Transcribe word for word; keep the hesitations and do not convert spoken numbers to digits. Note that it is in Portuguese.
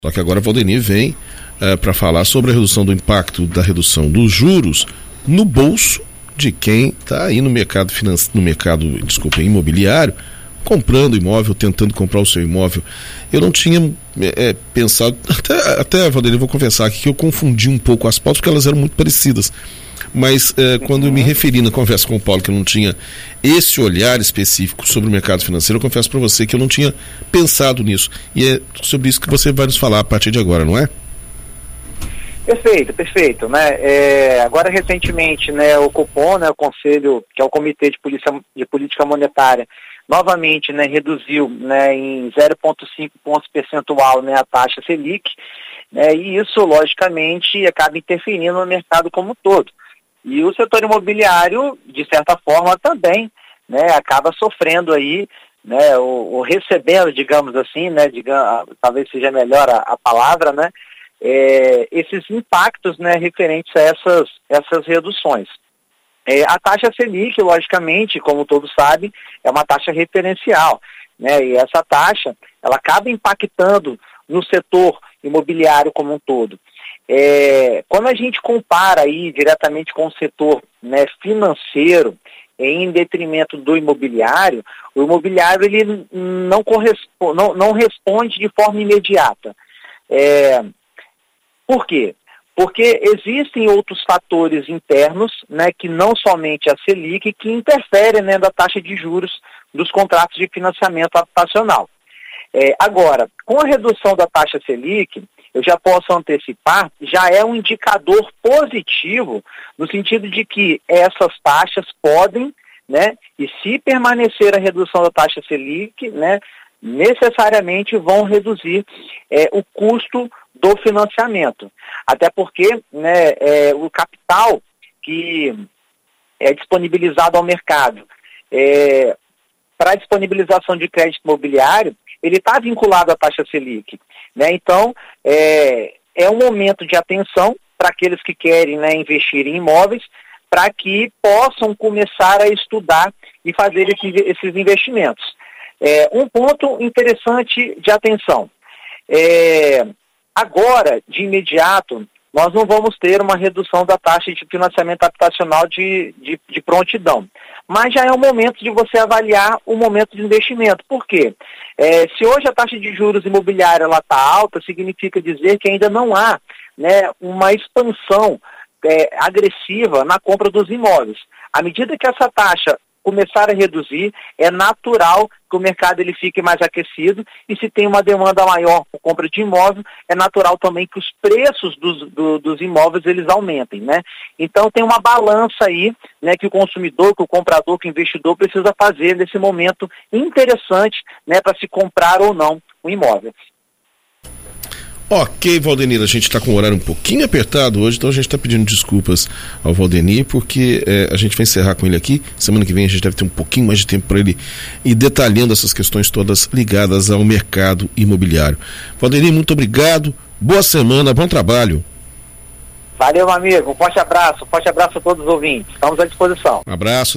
Só que agora a Valdenir vem uh, para falar sobre a redução do impacto da redução dos juros no bolso de quem está aí no mercado financeiro, no mercado, desculpa, imobiliário, comprando imóvel, tentando comprar o seu imóvel. Eu não tinha é, pensado, até, até Valdenir, vou confessar aqui que eu confundi um pouco as pautas porque elas eram muito parecidas. Mas eh, quando eu me referi na conversa com o Paulo que eu não tinha esse olhar específico sobre o mercado financeiro, eu confesso para você que eu não tinha pensado nisso. E é sobre isso que você vai nos falar a partir de agora, não é? Perfeito, perfeito. Né? É, agora, recentemente, né, o Copom, né, o Conselho, que é o Comitê de, Polícia, de Política Monetária, novamente, né, reduziu, né, em zero vírgula cinco pontos percentual, né, a taxa Selic, né, e isso, logicamente, acaba interferindo no mercado como um todo. E o setor imobiliário, de certa forma, também, né, acaba sofrendo aí, né, ou, ou recebendo, digamos assim, né, digamos, talvez seja melhor a, a palavra, né, é, esses impactos, né, referentes a essas, essas reduções. É, a taxa Selic, logicamente, como todos sabem, é uma taxa referencial, né, e essa taxa, ela acaba impactando no setor imobiliário como um todo. É, quando a gente compara aí diretamente com o setor, né, financeiro, em detrimento do imobiliário, o imobiliário ele não, corresponde, não, não responde de forma imediata. É, por quê? Porque existem outros fatores internos, né, que não somente a Selic, que interferem, né, da taxa de juros dos contratos de financiamento habitacional. É, agora, com a redução da taxa Selic, eu já posso antecipar, já é um indicador positivo, no sentido de que essas taxas podem, né, e se permanecer a redução da taxa Selic, né, necessariamente vão reduzir é, o custo do financiamento. Até porque, né, é, o capital que é disponibilizado ao mercado é, para a disponibilização de crédito imobiliário, ele está vinculado à taxa Selic, né? Então, é, é um momento de atenção para aqueles que querem, né, investir em imóveis, para que possam começar a estudar e fazer esse, esses investimentos. É, um ponto interessante de atenção. É, agora, de imediato, nós não vamos ter uma redução da taxa de financiamento habitacional de, de, de prontidão. Mas já é o momento de você avaliar o momento de investimento. Por quê? É, se hoje a taxa de juros imobiliária está alta, significa dizer que ainda não há, né, uma expansão é, agressiva na compra dos imóveis. À medida que essa taxa começar a reduzir, é natural que o mercado ele fique mais aquecido, e se tem uma demanda maior por compra de imóvel, é natural também que os preços dos, do, dos imóveis eles aumentem, né? Então tem uma balança aí, né, que o consumidor, que o comprador, que o investidor precisa fazer nesse momento interessante, né, para se comprar ou não o imóvel. Ok, Valdenir, a gente está com o horário um pouquinho apertado hoje, então a gente está pedindo desculpas ao Valdenir, porque é, a gente vai encerrar com ele aqui. Semana que vem a gente deve ter um pouquinho mais de tempo para ele ir detalhando essas questões todas ligadas ao mercado imobiliário. Valdenir, muito obrigado, boa semana, bom trabalho. Valeu, meu amigo, um forte abraço, um forte abraço a todos os ouvintes, estamos à disposição. Um abraço.